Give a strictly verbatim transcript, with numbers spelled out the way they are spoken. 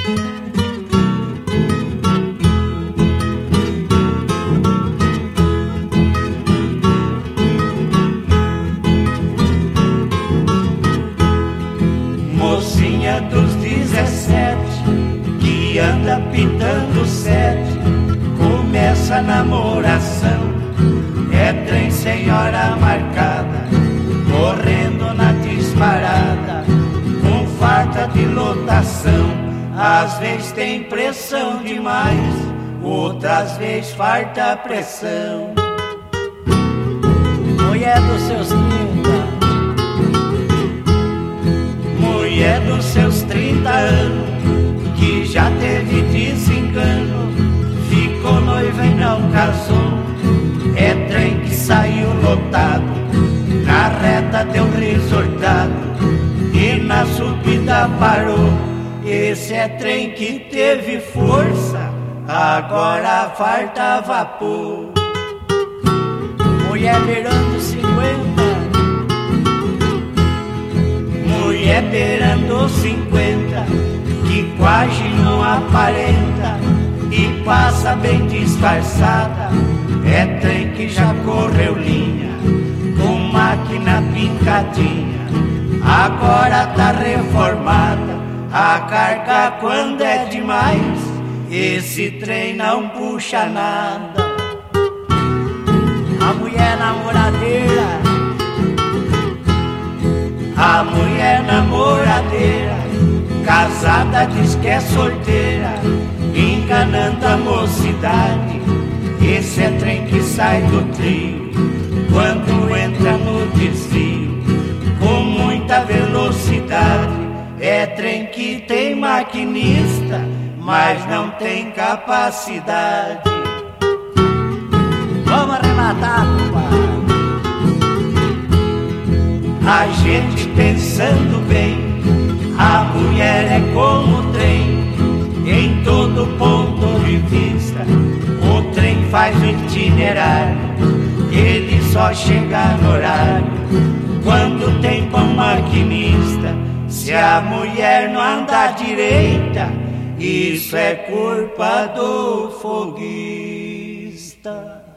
Mocinha dos dezessete, que anda pitando sete, começa a namoração. É trem sem hora marcada, correndo na disparada, com farta de lotação. Às vezes tem pressão demais, outras vezes farta pressão. Mulher dos seus trinta, mulher dos seus trinta anos, que já teve desengano, ficou noiva e não casou. É trem que saiu lotado, na reta deu resortado e na subida parou. Esse é trem que teve força, agora farta vapor. mulher beirando cinquenta, mulher beirando cinquenta, que quase não aparenta e passa bem disfarçada. É trem que já correu linha, com máquina picadinha, agora tá reformada. A carga quando é demais, esse trem não puxa nada. a mulher namoradeira, a mulher namoradeira, casada diz que é solteira, enganando a mocidade. Esse é trem que sai do trio, quando entra no desvio, com muita velocidade. É trem que tem maquinista, mas não tem capacidade. vamos arrematar, compadre. A gente pensando bem, a mulher é como o trem, em todo ponto de vista. O trem faz o itinerário, ele só chega no horário quando tem bom maquinista. Se a mulher não anda direita, isso é culpa do foguista.